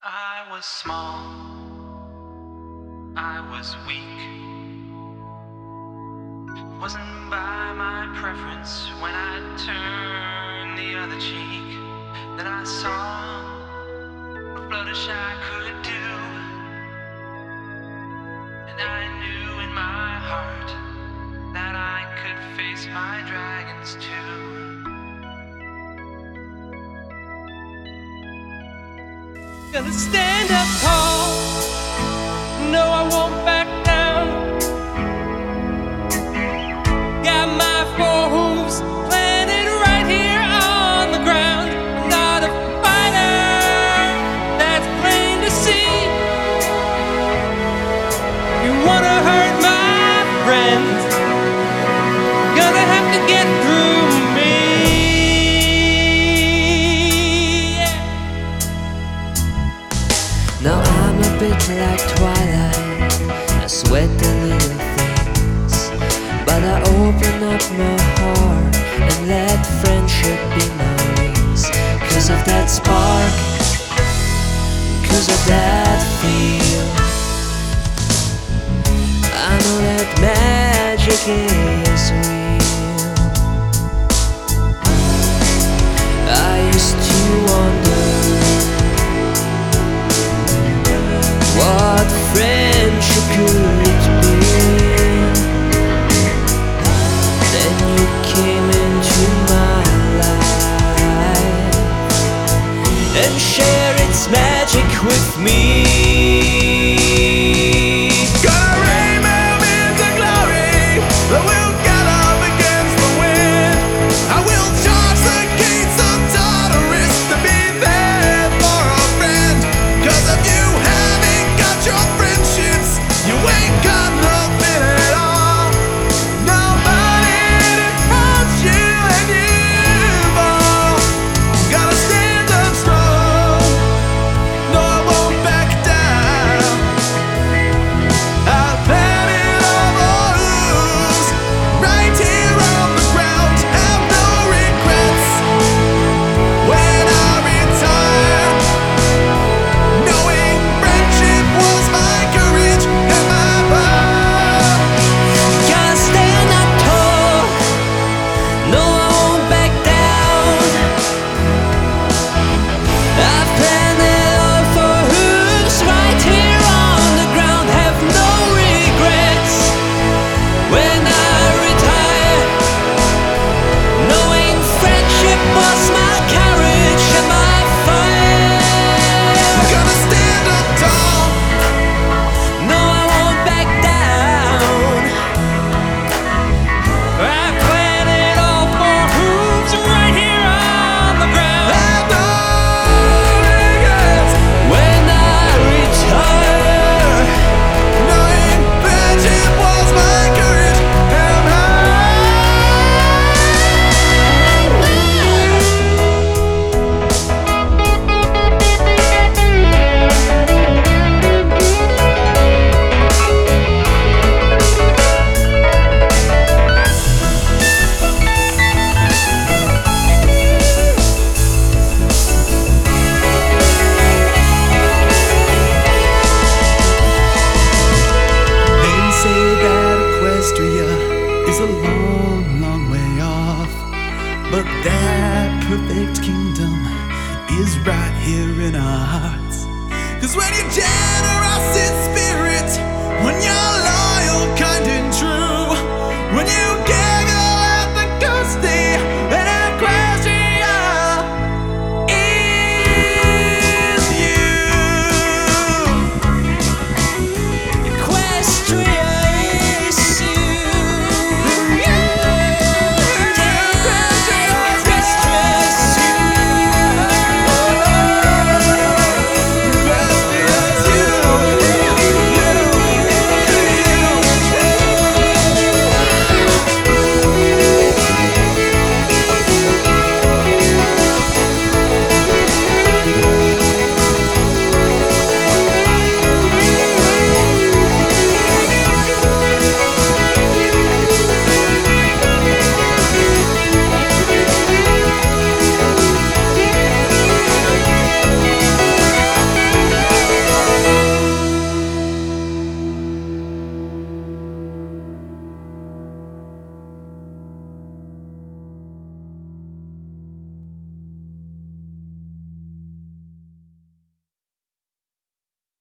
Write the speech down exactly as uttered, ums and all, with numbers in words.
I was small, I was weak. Wasn't by my preference when I turned the other cheek. Then I saw what flourish I could do, and I knew in my heart that I could face my dragons too. Gonna stand up tall. No, I won't back down. Got my four hooves planted right here on the ground. I'm not a fighter, that's plain to see. You wanna hurt my friends, gonna have to get through me. Now I'm a bit like Twilight, I sweat the little things, but I open up my heart and let friendship be my wings. Cause of that spark, cause of that feel, I know that magic is real. I used to wonder what friendship could be. Then you came into my life and shared its magic with me. Gonna remove into glory, I will get up against the wind. I will charge the gates of Tartarus to be there for a friend. Cause of you having got your friendships, you ain't got nothing at all. Nobody to help you and you've all gotta stand up strong. No, I won't back down. I've had it all lose right here on the ground. Have no regrets when I retire, knowing friendship was my courage and my power. Gotta stand up tall, no I won't back down. I've planned it all for hooves right here on the ground. Have no regrets when I retire, knowing friendship was my courage and my fire. Gonna stand up tall. No, I won't back down. I planned it all for hooves right here on the ground. Have no regrets When I retire, knowing friendship was my courage and my They say that Equestria is a long, long way off, but that perfect kingdom is right here in our hearts. Cause when you're generous in spirit, when you're low